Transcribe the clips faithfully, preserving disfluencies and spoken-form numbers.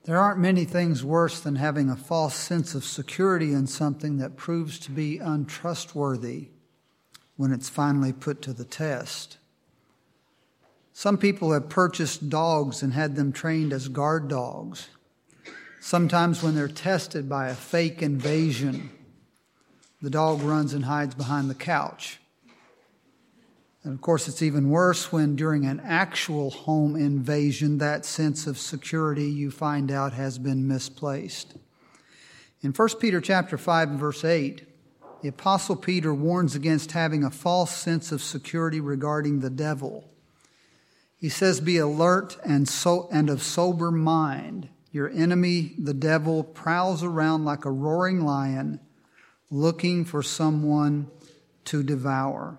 There aren't many things worse than having a false sense of security in something that proves to be untrustworthy when it's finally put to the test. Some people have purchased dogs and had them trained as guard dogs. Sometimes when they're tested by a fake invasion, the dog runs and hides behind the couch. And of course, it's even worse when during an actual home invasion, that sense of security you find out has been misplaced. In First Peter chapter five and verse eight, the Apostle Peter warns against having a false sense of security regarding the devil. He says, "Be alert and so and of sober mind. Your enemy, the devil, prowls around like a roaring lion, looking for someone to devour."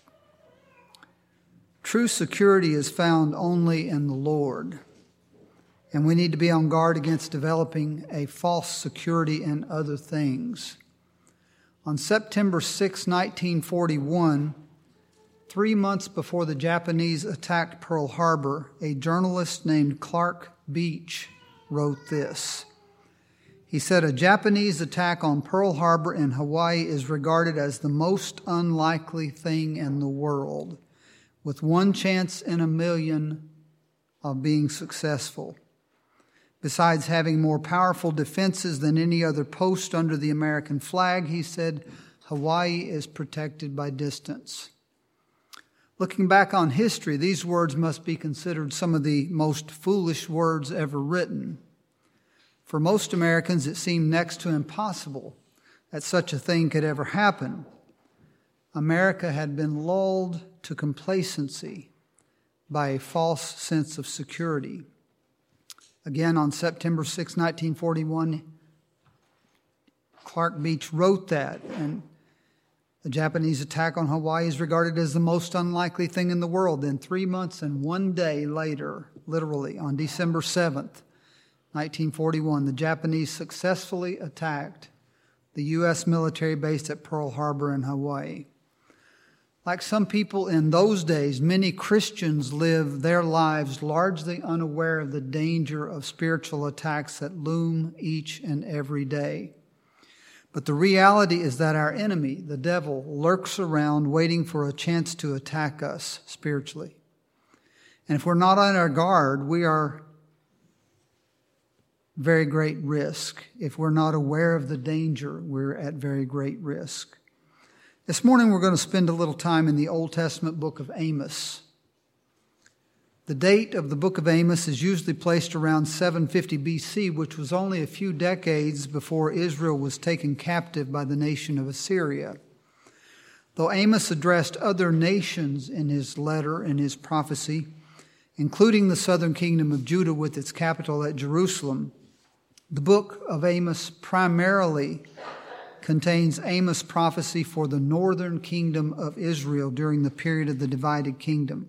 True security is found only in the Lord, and we need to be on guard against developing a false security in other things. On September sixth, nineteen forty-one, three months before the Japanese attacked Pearl Harbor, a journalist named Clark Beach wrote this. He said, "A Japanese attack on Pearl Harbor in Hawaii is regarded as the most unlikely thing in the world, with one chance in a million of being successful. Besides having more powerful defenses than any other post under the American flag," he said, "Hawaii is protected by distance." Looking back on history, these words must be considered some of the most foolish words ever written. For most Americans, it seemed next to impossible that such a thing could ever happen. America had been lulled to complacency by a false sense of security. Again, on September sixth, nineteen forty-one, Clark Beach wrote that, and the Japanese attack on Hawaii is regarded as the most unlikely thing in the world. Then three months and one day later, literally on December seventh, nineteen forty-one, the Japanese successfully attacked the U S military base at Pearl Harbor in Hawaii. Like some people in those days, many Christians live their lives largely unaware of the danger of spiritual attacks that loom each and every day. But the reality is that our enemy, the devil, lurks around waiting for a chance to attack us spiritually. And if we're not on our guard, we are very great risk. If we're not aware of the danger, we're at very great risk. This morning we're going to spend a little time in the Old Testament book of Amos. The date of the book of Amos is usually placed around seven fifty B C, which was only a few decades before Israel was taken captive by the nation of Assyria. Though Amos addressed other nations in his letter and his prophecy, including the southern kingdom of Judah with its capital at Jerusalem, the book of Amos primarily contains Amos' prophecy for the northern kingdom of Israel during the period of the divided kingdom.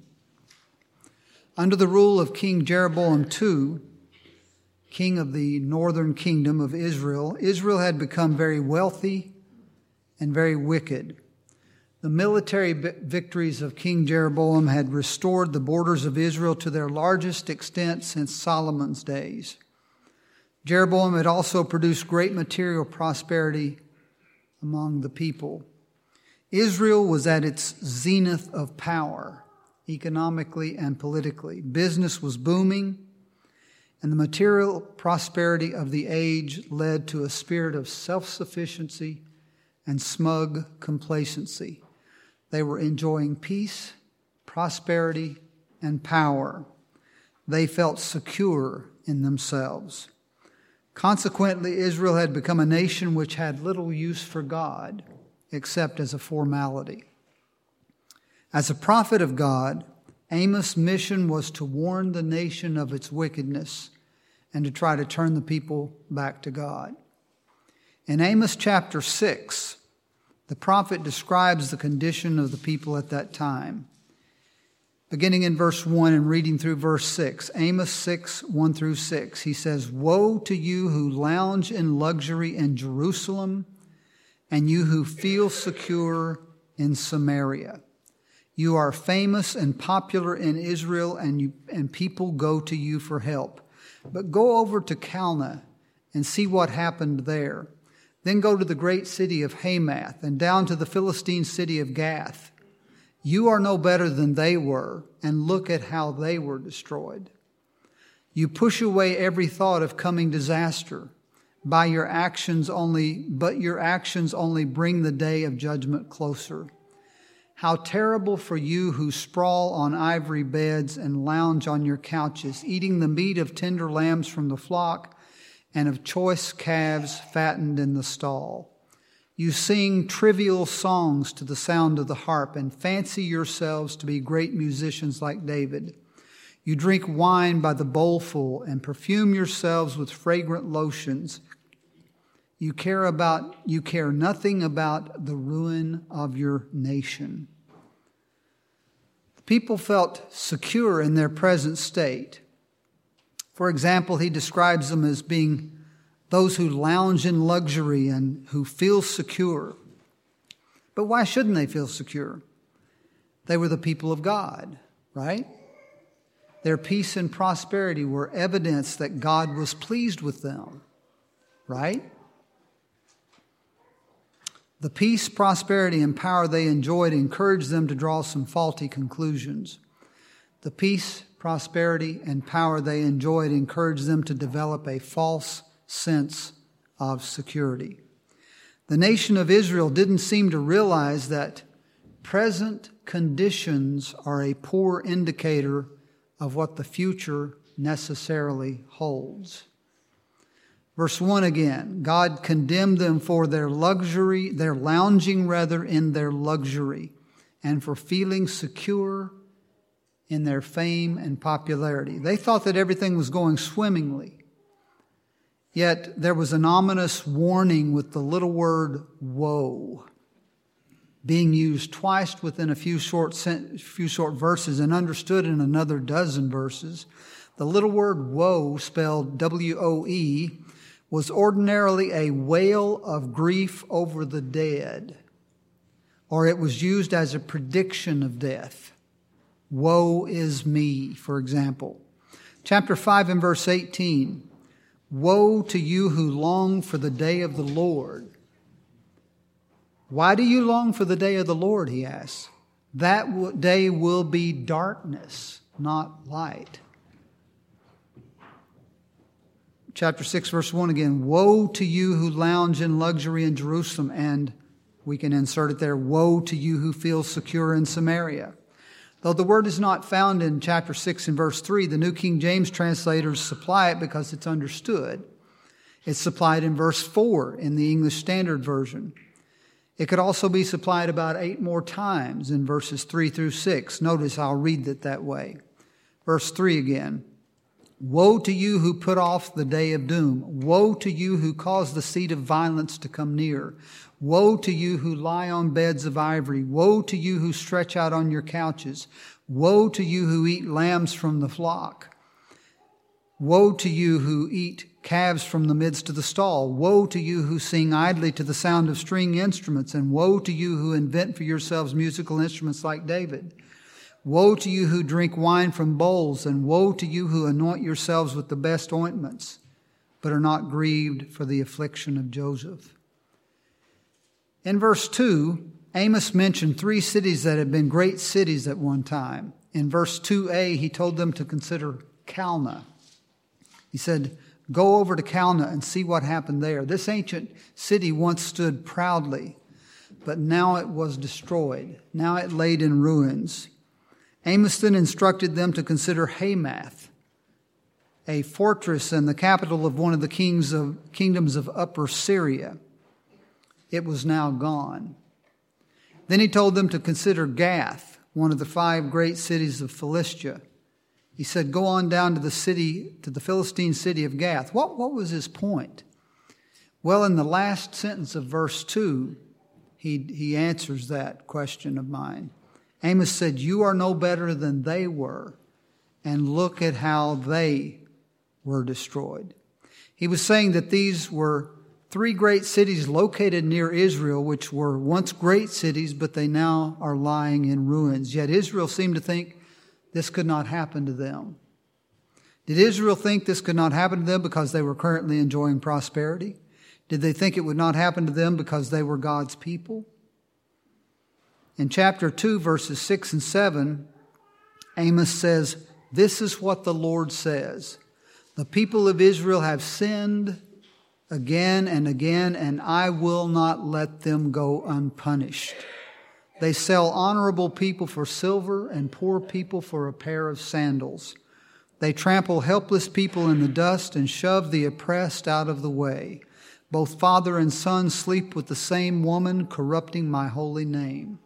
Under the rule of King Jeroboam the Second, king of the northern kingdom of Israel, Israel had become very wealthy and very wicked. The military victories of King Jeroboam had restored the borders of Israel to their largest extent since Solomon's days. Jeroboam had also produced great material prosperity among the people. Israel was at its zenith of power, economically and politically. Business was booming, and the material prosperity of the age led to a spirit of self-sufficiency and smug complacency. They were enjoying peace, prosperity, and power. They felt secure in themselves. Consequently, Israel had become a nation which had little use for God except as a formality. As a prophet of God, Amos' mission was to warn the nation of its wickedness and to try to turn the people back to God. In Amos chapter six, the prophet describes the condition of the people at that time. Beginning in verse one and reading through verse six, Amos six, one through six, he says, "Woe to you who lounge in luxury in Jerusalem, and you who feel secure in Samaria. You are famous and popular in Israel, and, you, and people go to you for help. But go over to Calneh and see what happened there. Then go to the great city of Hamath and down to the Philistine city of Gath. You are no better than they were, and look at how they were destroyed. You push away every thought of coming disaster. By your actions only, but your actions only bring the day of judgment closer. How terrible for you who sprawl on ivory beds and lounge on your couches, eating the meat of tender lambs from the flock and of choice calves fattened in the stall. You sing trivial songs to the sound of the harp and fancy yourselves to be great musicians like David. You drink wine by the bowlful and perfume yourselves with fragrant lotions. You care about, you care nothing about the ruin of your nation. The people felt secure in their present state. For example, he describes them as being those who lounge in luxury and who feel secure. But why shouldn't they feel secure? They were the people of God, right? Their peace and prosperity were evidence that God was pleased with them, right? The peace, prosperity, and power they enjoyed encouraged them to draw some faulty conclusions. The peace, prosperity, and power they enjoyed encouraged them to develop a false sense of security. The nation of Israel didn't seem to realize that present conditions are a poor indicator of what the future necessarily holds. Verse one again, God condemned them for their luxury, their lounging rather in their luxury, and for feeling secure in their fame and popularity. They thought that everything was going swimmingly. Yet there was an ominous warning with the little word woe being used twice within a few short few short verses and understood in another dozen verses. The little word woe, spelled W O E, was ordinarily a wail of grief over the dead, or it was used as a prediction of death. Woe is me, for example. Chapter five and verse eighteen. Woe to you who long for the day of the Lord. Why do you long for the day of the Lord, he asks. That day will be darkness, not light. Chapter six, verse one again. Woe to you who lounge in luxury in Jerusalem. And we can insert it there. Woe to you who feel secure in Samaria. Though the word is not found in chapter six and verse three, the New King James translators supply it because it's understood. It's supplied in verse four in the English Standard Version. It could also be supplied about eight more times in verses three through six. Notice I'll read it that way. Verse three again. Woe to you who put off the day of doom. Woe to you who cause the seat of violence to come near. Woe to you who lie on beds of ivory. Woe to you who stretch out on your couches. Woe to you who eat lambs from the flock. Woe to you who eat calves from the midst of the stall. Woe to you who sing idly to the sound of string instruments. And woe to you who invent for yourselves musical instruments like David. Woe to you who drink wine from bowls, and woe to you who anoint yourselves with the best ointments, but are not grieved for the affliction of Joseph. In verse two, Amos mentioned three cities that had been great cities at one time. In verse two a, he told them to consider Calneh. He said, go over to Calneh and see what happened there. This ancient city once stood proudly, but now it was destroyed. Now it laid in ruins. Amos then instructed them to consider Hamath, a fortress and the capital of one of the kings of, kingdoms of Upper Syria. It was now gone. Then he told them to consider Gath, one of the five great cities of Philistia. He said, go on down to the city, to the Philistine city of Gath. What, what was his point? Well, in the last sentence of verse two, he, he answers that question of mine. Amos said, you are no better than they were, and look at how they were destroyed. He was saying that these were three great cities located near Israel, which were once great cities, but they now are lying in ruins. Yet Israel seemed to think this could not happen to them. Did Israel think this could not happen to them because they were currently enjoying prosperity? Did they think it would not happen to them because they were God's people? In chapter two, verses six and seven, Amos says, "This is what the Lord says. The people of Israel have sinned again and again, and I will not let them go unpunished. They sell honorable people for silver and poor people for a pair of sandals. They trample helpless people in the dust and shove the oppressed out of the way. Both father and son sleep with the same woman, corrupting my holy name."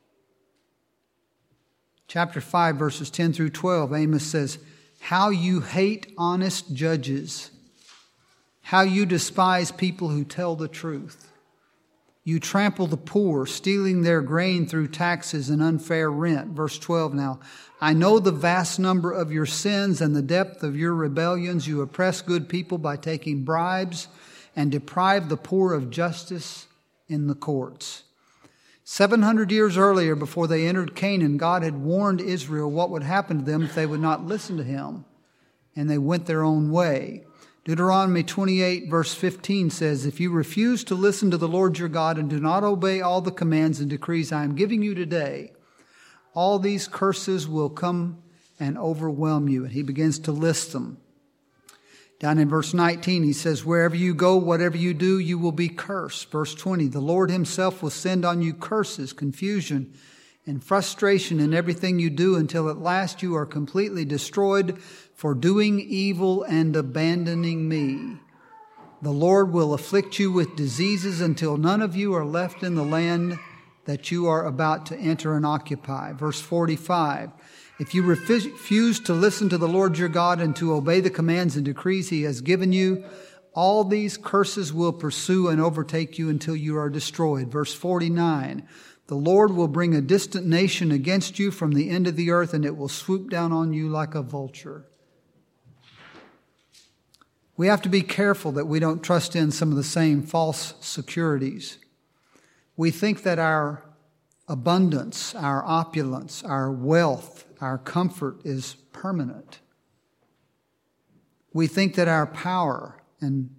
Chapter five, verses ten through twelve, Amos says, "How you hate honest judges. How you despise people who tell the truth. You trample the poor, stealing their grain through taxes and unfair rent." Verse twelve now, "I know the vast number of your sins and the depth of your rebellions. You oppress good people by taking bribes and deprive the poor of justice in the courts." Seven hundred years earlier, before they entered Canaan, God had warned Israel what would happen to them if they would not listen to him, and they went their own way. Deuteronomy twenty-eight, verse fifteen says, "If you refuse to listen to the Lord your God and do not obey all the commands and decrees I am giving you today, all these curses will come and overwhelm you." And he begins to list them. Down in verse nineteen, he says, "Wherever you go, whatever you do, you will be cursed." Verse twenty, "The Lord himself will send on you curses, confusion, and frustration in everything you do until at last you are completely destroyed for doing evil and abandoning me. The Lord will afflict you with diseases until none of you are left in the land that you are about to enter and occupy." Verse forty-five, "If you refuse to listen to the Lord your God and to obey the commands and decrees he has given you, all these curses will pursue and overtake you until you are destroyed." Verse forty-nine, "The Lord will bring a distant nation against you from the end of the earth, and it will swoop down on you like a vulture." We have to be careful that we don't trust in some of the same false securities. We think that our abundance, our opulence, our wealth, our comfort is permanent. We think that our power and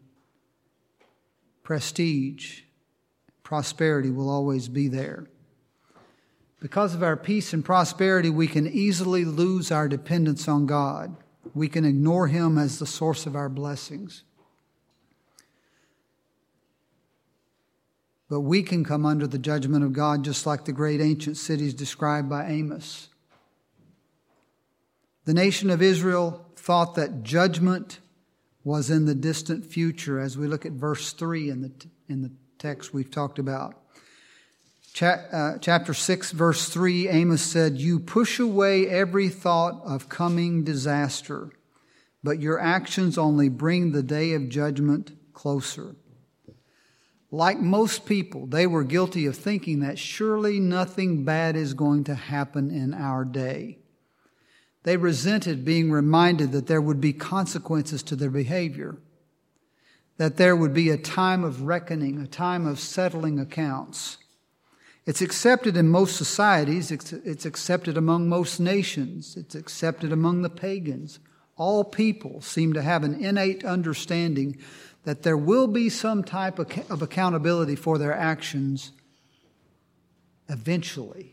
prestige, prosperity will always be there. Because of our peace and prosperity, we can easily lose our dependence on God. We can ignore him as the source of our blessings. But we can come under the judgment of God just like the great ancient cities described by Amos. The nation of Israel thought that judgment was in the distant future, as we look at verse three in the, in the text we've talked about. Chapter six, verse three, Amos said, "You push away every thought of coming disaster, but your actions only bring the day of judgment closer." Like most people, they were guilty of thinking that surely nothing bad is going to happen in our day. They resented being reminded that there would be consequences to their behavior, that there would be a time of reckoning, a time of settling accounts. It's accepted in most societies. It's, it's accepted among most nations. It's accepted among the pagans. All people seem to have an innate understanding that there will be some type of, of accountability for their actions eventually.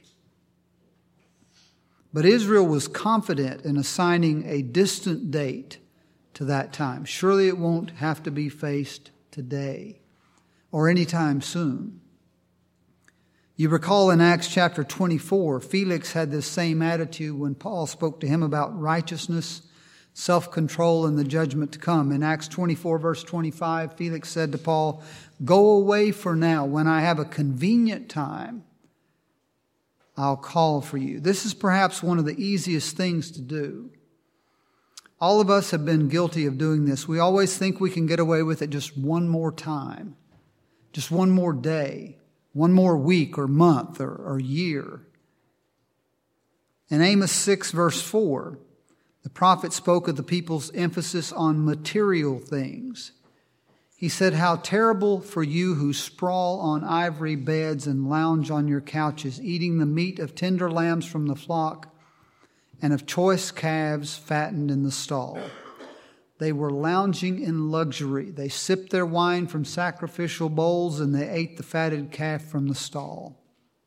But Israel was confident in assigning a distant date to that time. Surely it won't have to be faced today or anytime soon. You recall in Acts chapter twenty-four, Felix had this same attitude when Paul spoke to him about righteousness, self-control, and the judgment to come. In Acts twenty-four, verse twenty-five, Felix said to Paul, "Go away for now. When I have a convenient time, I'll call for you." This is perhaps one of the easiest things to do. All of us have been guilty of doing this. We always think we can get away with it just one more time, just one more day, one more week or month or, or year. In Amos six, verse four, the prophet spoke of the people's emphasis on material things. He said, "How terrible for you who sprawl on ivory beds and lounge on your couches, eating the meat of tender lambs from the flock and of choice calves fattened in the stall." They were lounging in luxury. They sipped their wine from sacrificial bowls, and they ate the fatted calf from the stall.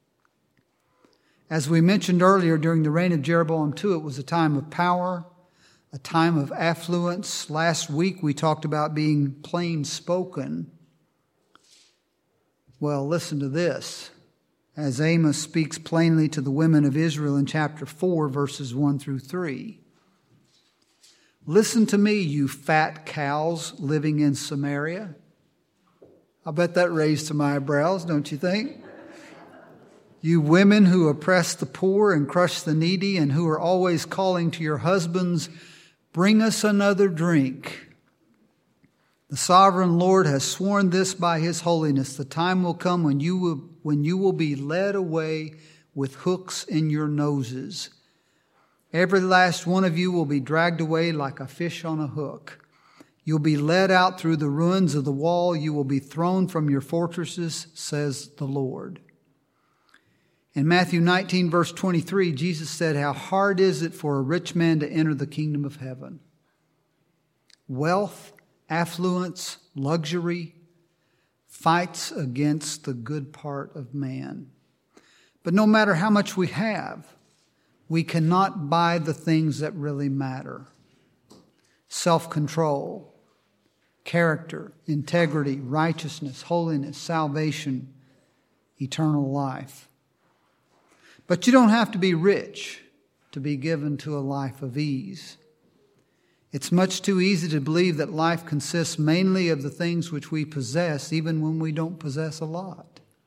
As we mentioned earlier, during the reign of Jeroboam the Second, it was a time of power, a time of affluence. Last week we talked about being plain spoken. Well, listen to this, as Amos speaks plainly to the women of Israel in chapter four, verses one through three. Listen to me, you fat cows living in Samaria. I bet that raised some eyebrows, don't you think? You women who oppress the poor and crush the needy, and who are always calling to your husbands, bring us another drink. The sovereign Lord has sworn this by his holiness. The time will come when you will, when you will be led away with hooks in your noses. Every last one of you will be dragged away like a fish on a hook. You'll be led out through the ruins of the wall. You will be thrown from your fortresses, says the Lord. In Matthew nineteen, verse twenty-three, Jesus said, how hard is it for a rich man to enter the kingdom of heaven? Wealth, affluence, luxury fights against the good part of man. But no matter how much we have, we cannot buy the things that really matter. Self-control, character, integrity, righteousness, holiness, salvation, eternal life. But you don't have to be rich to be given to a life of ease. It's much too easy to believe that life consists mainly of the things which we possess, even when we don't possess a lot.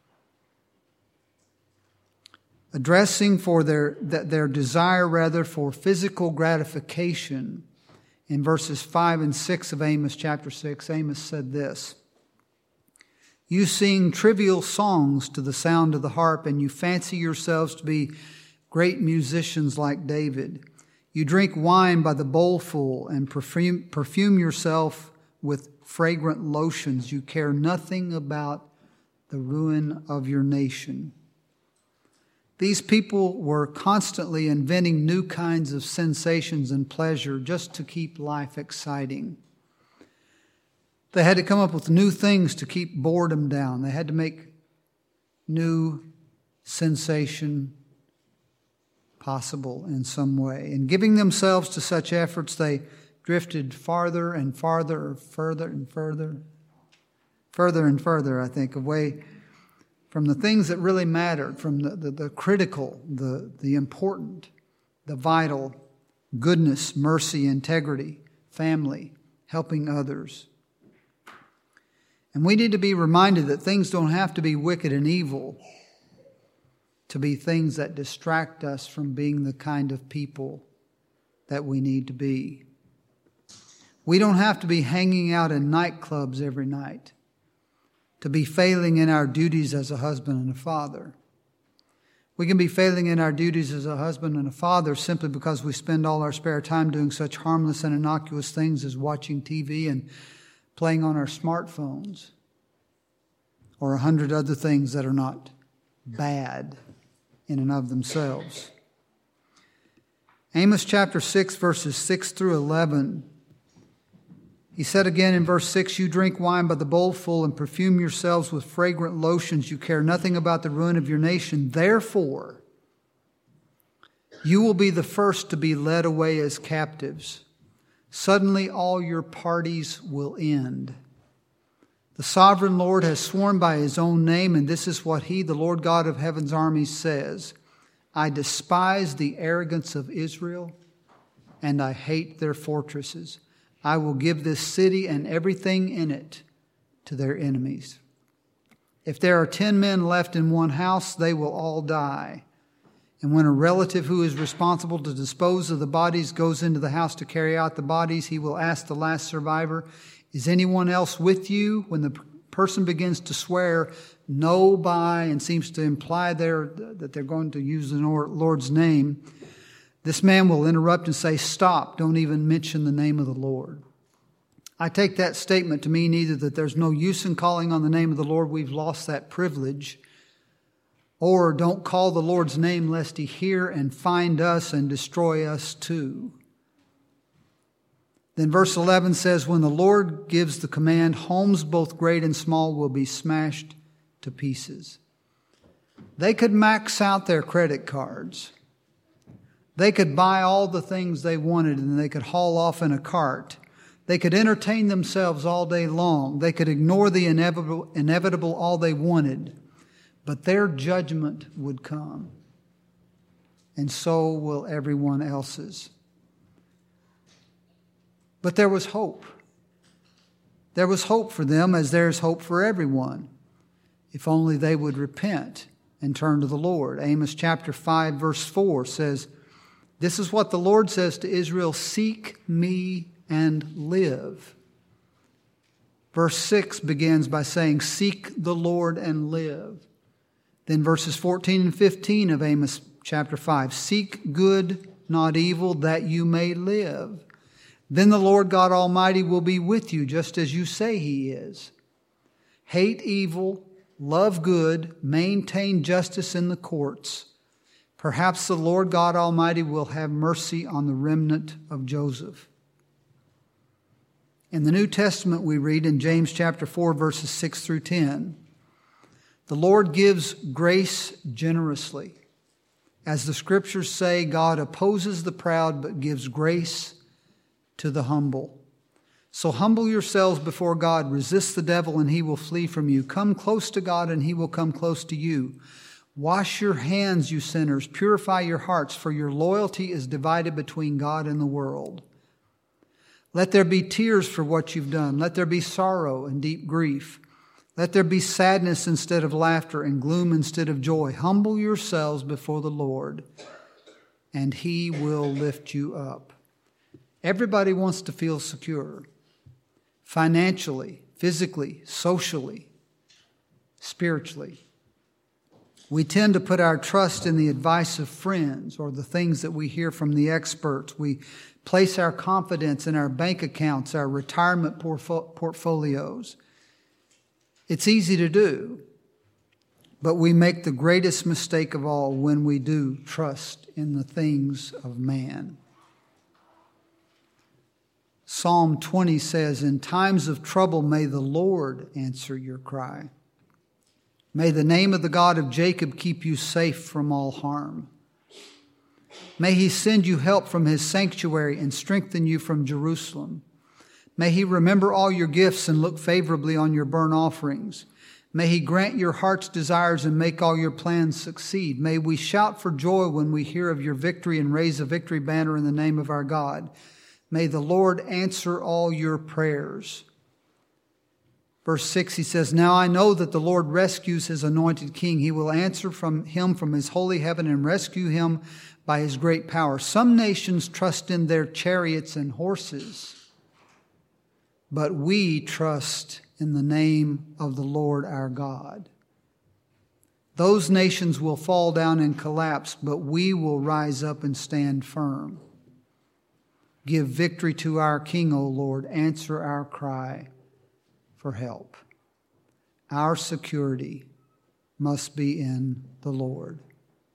Addressing for their, their desire rather for physical gratification, in verses five and six of Amos chapter six, Amos said this, you sing trivial songs to the sound of the harp, and you fancy yourselves to be great musicians like David. You drink wine by the bowlful and perfume, perfume yourself with fragrant lotions. You care nothing about the ruin of your nation. These people were constantly inventing new kinds of sensations and pleasure just to keep life exciting. They had to come up with new things to keep boredom down. They had to make new sensation possible in some way. In giving themselves to such efforts, they drifted farther and farther, further and further, further and further, I think, away from the things that really mattered, from the, the, the critical, the, the important, the vital, goodness, mercy, integrity, family, helping others. And we need to be reminded that things don't have to be wicked and evil to be things that distract us from being the kind of people that we need to be. We don't have to be hanging out in nightclubs every night to be failing in our duties as a husband and a father. We can be failing in our duties as a husband and a father simply because we spend all our spare time doing such harmless and innocuous things as watching T V and playing on our smartphones, or a hundred other things that are not bad in and of themselves. Amos chapter six, verses six through eleven. He said again in verse six, you drink wine by the bowlful and perfume yourselves with fragrant lotions. You care nothing about the ruin of your nation. Therefore, you will be the first to be led away as captives. Suddenly all your parties will end. The sovereign Lord has sworn by his own name, and this is what he, the Lord God of heaven's armies, says. I despise the arrogance of Israel, and I hate their fortresses. I will give this city and everything in it to their enemies. If there are ten men left in one house, they will all die. And when a relative who is responsible to dispose of the bodies goes into the house to carry out the bodies, he will ask the last survivor, is anyone else with you? When the person begins to swear no by and seems to imply there that they're going to use the Lord's name, this man will interrupt and say, stop, don't even mention the name of the Lord. I take that statement to mean either that there's no use in calling on the name of the Lord, we've lost that privilege, or don't call the Lord's name lest he hear and find us and destroy us too. Then verse eleven says, when the Lord gives the command, homes both great and small will be smashed to pieces. They could max out their credit cards. They could buy all the things they wanted and they could haul off in a cart. They could entertain themselves all day long. They could ignore the inevitable, inevitable all they wanted. But their judgment would come. And so will everyone else's. But there was hope. There was hope for them as there's hope for everyone, if only they would repent and turn to the Lord. Amos chapter five verse four says, this is what the Lord says to Israel, seek me and live. Verse six begins by saying, seek the Lord and live. Then verses fourteen and fifteen of Amos chapter five, seek good, not evil, that you may live. Then the Lord God Almighty will be with you, just as you say He is. Hate evil, love good, maintain justice in the courts. Perhaps the Lord God Almighty will have mercy on the remnant of Joseph. In the New Testament, we read in James chapter four, verses six through ten, the Lord gives grace generously. As the Scriptures say, God opposes the proud, but gives grace to the humble. So humble yourselves before God, resist the devil, and he will flee from you. Come close to God, and he will come close to you. Wash your hands, you sinners. Purify your hearts, for your loyalty is divided between God and the world. Let there be tears for what you've done. Let there be sorrow and deep grief. Let there be sadness instead of laughter and gloom instead of joy. Humble yourselves before the Lord, and He will lift you up. Everybody wants to feel secure, financially, physically, socially, spiritually. We tend to put our trust in the advice of friends or the things that we hear from the experts. We place our confidence in our bank accounts, our retirement portfo- portfolios. It's easy to do, but we make the greatest mistake of all when we do trust in the things of man. Psalm twenty says, in times of trouble, may the Lord answer your cry. May the name of the God of Jacob keep you safe from all harm. May He send you help from His sanctuary and strengthen you from Jerusalem. May He remember all your gifts and look favorably on your burnt offerings. May He grant your heart's desires and make all your plans succeed. May we shout for joy when we hear of your victory and raise a victory banner in the name of our God. May the Lord answer all your prayers. Verse six, he says, now I know that the Lord rescues His anointed king. He will answer from him from His holy heaven and rescue him by His great power. Some nations trust in their chariots and horses, but we trust in the name of the Lord our God. Those nations will fall down and collapse, but we will rise up and stand firm. Give victory to our King, O Lord. Answer our cry for help. Our security must be in the Lord.